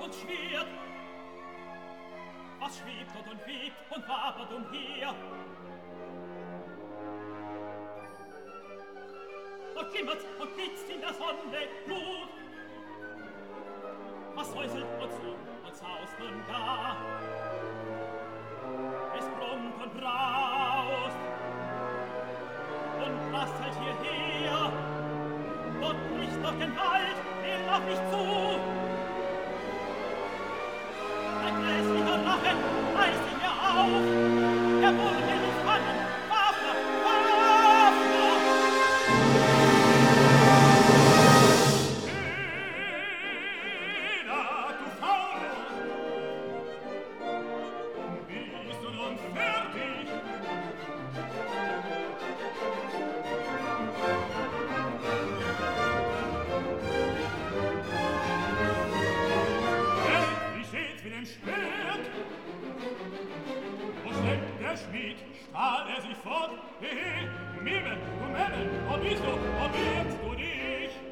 und Schwert. Was schwebt dort und webt und wabert umher? Dort schimmert's und blitzt in der Sonne Blut. Was säuselt und summt und saust nun da? Es brummt und braust und prasselt hierher. Dort bricht doch den Wald, will auf mich zu. Ein grässlicher Rache reißt ihn mir auf. Er wurde mir nicht fallen. Wafner, Wafner! Heda, du Faule! Bist du nun fertig? Wie steht's mit dem Schwert? Wo steckt der Schmied? Stahl er sich fort? Hehe, Mimel, du Memmel, wo bist du? Wo birgst du dich?